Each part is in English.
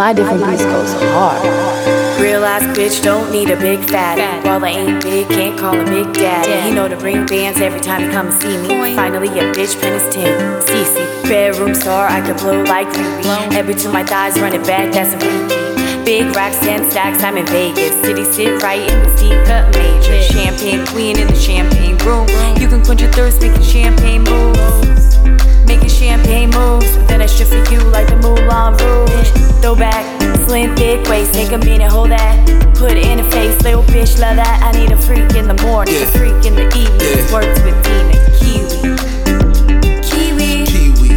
My different piece goes hard. Real ass bitch, don't need a big fatty. While I ain't big, can't call him Big Daddy. He know to bring bands every time he come and see me. Finally a bitch, pen is 10. CC, bedroom star, I could blow like Riri. Every time my thighs run it back, that's a repeat. Big racks, 10 stacks, I'm in Vegas. City sit right in the C-cup major. Champagne queen in the champagne room. You can quench your thirst making champagne moves. Making champagne moves, then I strip for you like the Moulin Rouge. Throw back, slim thick waist, take a minute, hold that. Put it in the face, little bitch, love that. I need a freak in the morning, a freak in the evening. Works with Dina, Kiwi. Kiwi. Kiwi.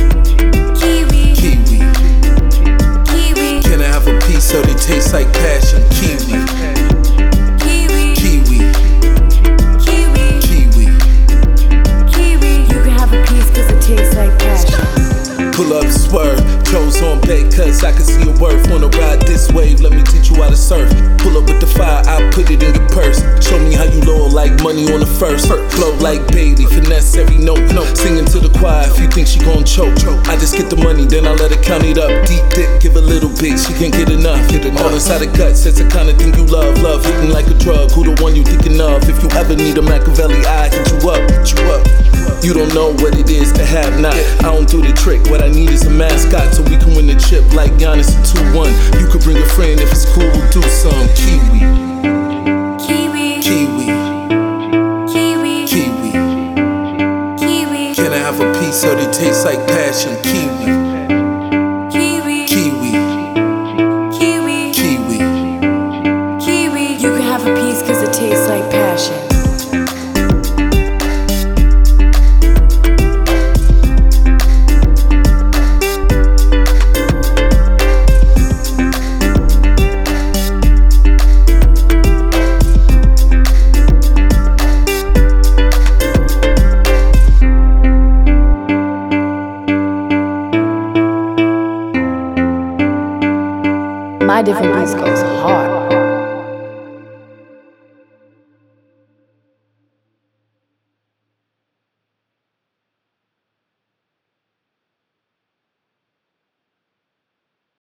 Kiwi. Kiwi. Kiwi. Can I have a piece so they taste like passion? Kiwi. Kiwi. Kiwi. Kiwi. Kiwi. Kiwi. You can have a piece cause it tastes like passion. Pull up, swerve, toes on bait, cause I can see your worth. Wanna ride this wave, let me teach you how to surf. Pull up with the fire, I put it in your purse. Show me how you lower like money on the first. Flow like Bailey, finesse every note. Singing to the choir if you think she gon' choke. I just get the money, then I let her count it up. Deep dip, give a little bit, she can't get enough. All inside the guts, that's the kind of thing you love. Love hitting like a drug, who the one you thinking of? If you ever need a Machiavelli, I hit you up, hit you up. You don't know what it is to have not. I don't do the trick, what I need is a mascot so we can win the chip like Giannis in 2-1. You could bring a friend if it's cool, we'll do some. Kiwi. Kiwi. Kiwi. Kiwi. Kiwi. Kiwi. Can I have a piece so they taste like passion? Kiwi. Kiwi. Kiwi. Kiwi. Kiwi. Kiwi. You can have a piece cause it tastes like passion. My different piece goes hard.